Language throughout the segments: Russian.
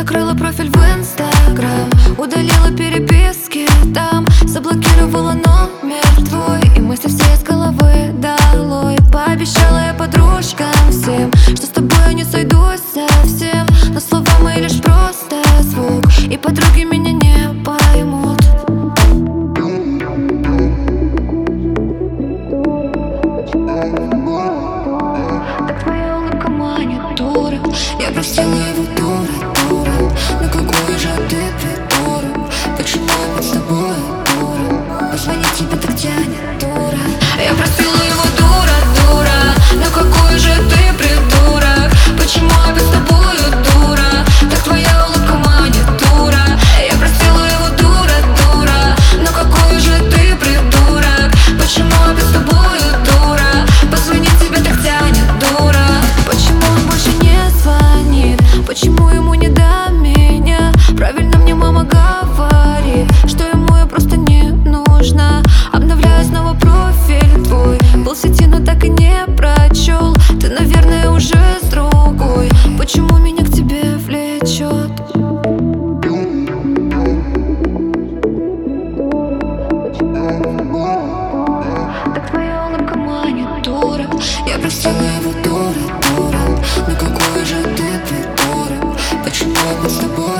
Закрыла профиль в Инстаграм, удалила переписки там, заблокировала номер твой, и мысли все из головы долой. Пообещала я подружкам всем, что с тобой я не сойдусь совсем, но слова мои лишь просто звук, и подруги меня не поймут. Так твоя улыбка манит, дура. Я простила его, дура. Но какой же ты придурок? Почему я с тобой, дура? Позвонить тебе так тянет, дура. Я простила его, дура. Но какой же ты придурок? Почему я с тобой, дура? Так твоя улыбка манит, дура. Я простила его, дура. Но какой же ты придурок? Почему я с тобой, дура? Позвонить тебе так тянет, дура. Почему он больше не звонит? Почему ему не до меня? Правильно мне мама говорит, что ему я просто не нужна. Обновляю снова профиль твой, был в сети, но так и не прочел. Ты, наверное, уже с другой. Почему меня к тебе влечет? Так твоя улыбка манит, дура. Я простила его, дура. Но какой же ты придурок? Почему я с тобой,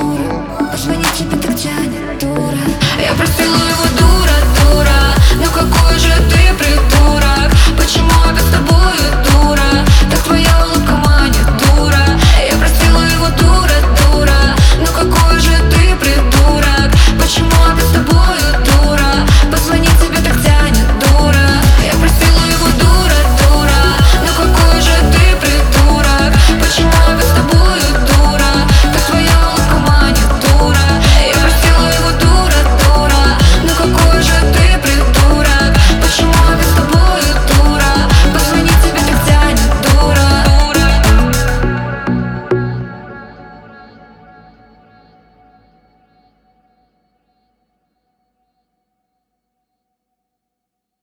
дура? Позвонить тебе так тянет, дура. Я простила его, дура. Но какой